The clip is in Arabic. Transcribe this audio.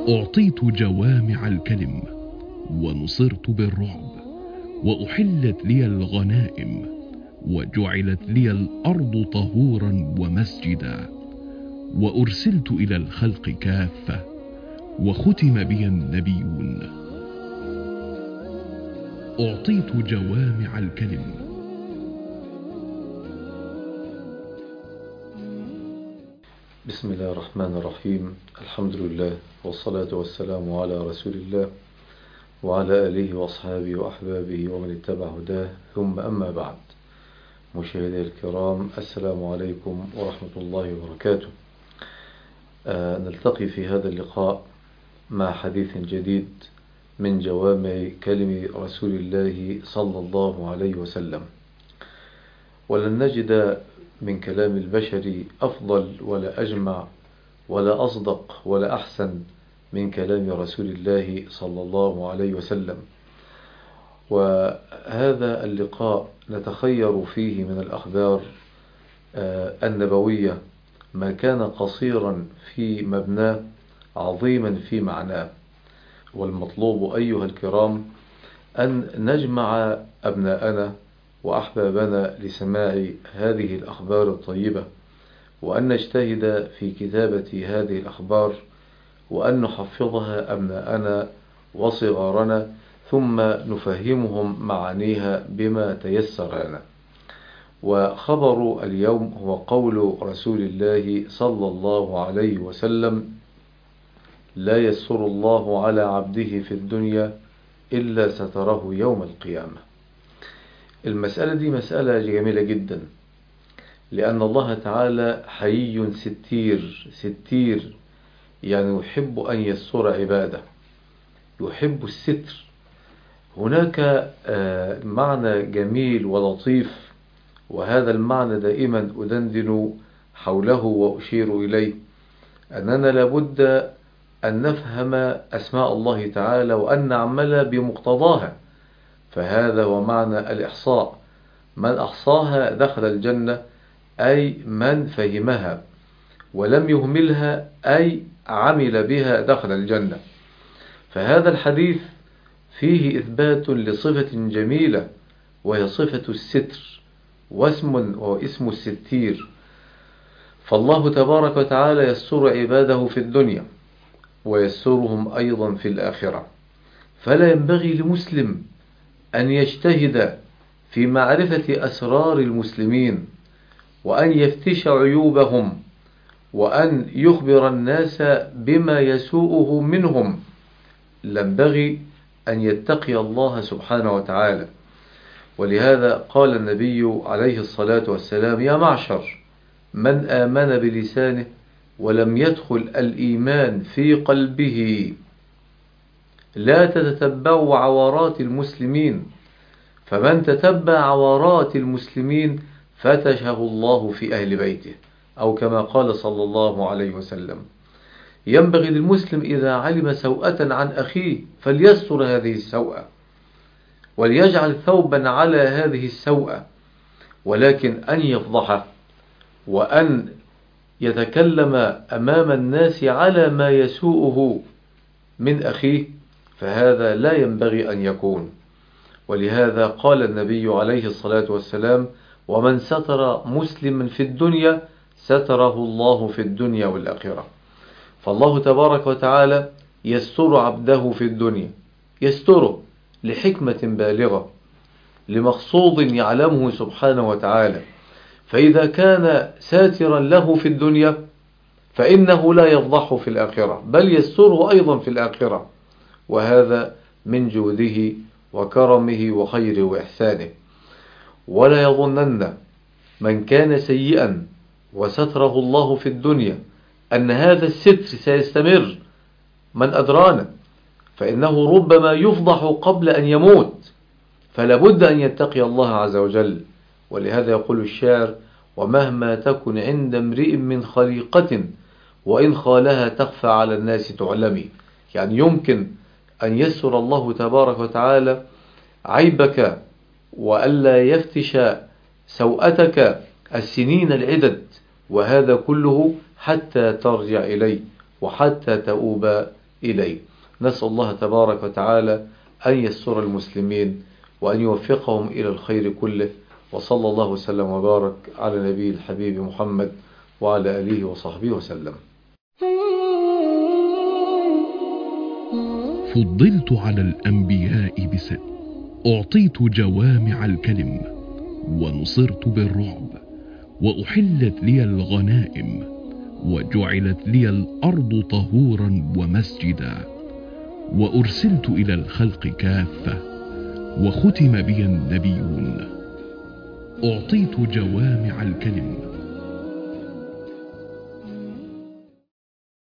أعطيت جوامع الكلم ونصرت بالرعب، وأحلت لي الغنائم، وجعلت لي الأرض طهورا ومسجدا، وأرسلت إلى الخلق كافة، وختم بي النبيون. أعطيت جوامع الكلم. بسم الله الرحمن الرحيم. الحمد لله والصلاة والسلام على رسول الله وعلى آله وأصحابه وأحبابه ومن اتبع هداه، ثم أما بعد. مشاهدي الكرام، السلام عليكم ورحمة الله وبركاته. نلتقي في هذا اللقاء مع حديث جديد من جوامع كلم رسول الله صلى الله عليه وسلم. ولن نجد من كلام البشر أفضل ولا أجمع ولا أصدق ولا أحسن من كلام رسول الله صلى الله عليه وسلم. وهذا اللقاء نتخير فيه من الأخبار النبوية ما كان قصيرا في مبناه عظيما في معناه. والمطلوب أيها الكرام أن نجمع أبناءنا وأحبابنا لسماع هذه الأخبار الطيبة، وأن نجتهد في كتابة هذه الأخبار، وأن نحفظها أبناءنا وصغارنا، ثم نفهمهم معانيها بما تيسر لنا. وخبر اليوم هو قول رسول الله صلى الله عليه وسلم: لا يسر الله على عبده في الدنيا إلا ستره يوم القيامة. المسألة دي مسألة جميلة جدا، لأن الله تعالى حيي ستير، يعني يحب أن يستر عباده، يحب الستر. هناك معنى جميل ولطيف، وهذا المعنى دائما أدندن حوله وأشير إليه، أننا لابد أن نفهم أسماء الله تعالى وأن نعمل بمقتضاها. فهذا هو معنى الإحصاء: من أحصاها دخل الجنة، أي من فهمها ولم يهملها، أي عمل بها دخل الجنة. فهذا الحديث فيه إثبات لصفة جميلة، وهي صفة الستر، واسم الستير. فالله تبارك وتعالى يستر عباده في الدنيا ويسترهم أيضا في الآخرة. فلا ينبغي لمسلم أن يجتهد في معرفة أسرار المسلمين، وأن يفتش عيوبهم، وأن يخبر الناس بما يسوءه منهم. ينبغي أن يتقي الله سبحانه وتعالى. ولهذا قال النبي عليه الصلاة والسلام: يا معشر من آمن بلسانه ولم يدخل الإيمان في قلبه لا تتتبعوا عورات المسلمين، فمن تتبع عورات المسلمين فتشه الله في أهل بيته، أو كما قال صلى الله عليه وسلم. ينبغي للمسلم إذا علم سوءة عن أخيه فليستر هذه السوءة، وليجعل ثوبا على هذه السوءة، ولكن أن يفضحه وأن يتكلم أمام الناس على ما يسوءه من أخيه، فهذا لا ينبغي أن يكون. ولهذا قال النبي عليه الصلاة والسلام: ومن ستر مسلما في الدنيا ستره الله في الدنيا والآخرة. فالله تبارك وتعالى يستر عبده في الدنيا، يستره لحكمة بالغة، لمقصود يعلمه سبحانه وتعالى. فإذا كان ساترا له في الدنيا فإنه لا يفضحه في الآخرة، بل يستره أيضا في الآخرة، وهذا من جوده وكرمه وخيره وإحسانه. ولا يظنن من كان سيئا وستره الله في الدنيا أن هذا الستر سيستمر، من أدرانا، فإنه ربما يفضح قبل أن يموت، فلا بد أن يتقي الله عز وجل. ولهذا يقول الشاعر: ومهما تكن عند امرئ من خليقة وإن خالها تخفى على الناس تعلمي. يعني يمكن أن يسر الله تبارك وتعالى عيبك وألا يفتش سوءتك السنين العدد، وهذا كله حتى ترجع إليه وحتى تؤوب إليه. نسأل الله تبارك وتعالى أن يستر المسلمين وأن يوفقهم إلى الخير كله، وصلى الله وسلم وبارك على نبي الحبيب محمد وعلى آله وصحبه وسلم. فضلت على الأنبياء ب6، أعطيت جوامع الكلم، ونصرت بالرعب، وأحلت لي الغنائم، وجعلت لي الأرض طهورا ومسجدا، وأرسلت إلى الخلق كافة، وختم بي النبيون. أعطيت جوامع الكلم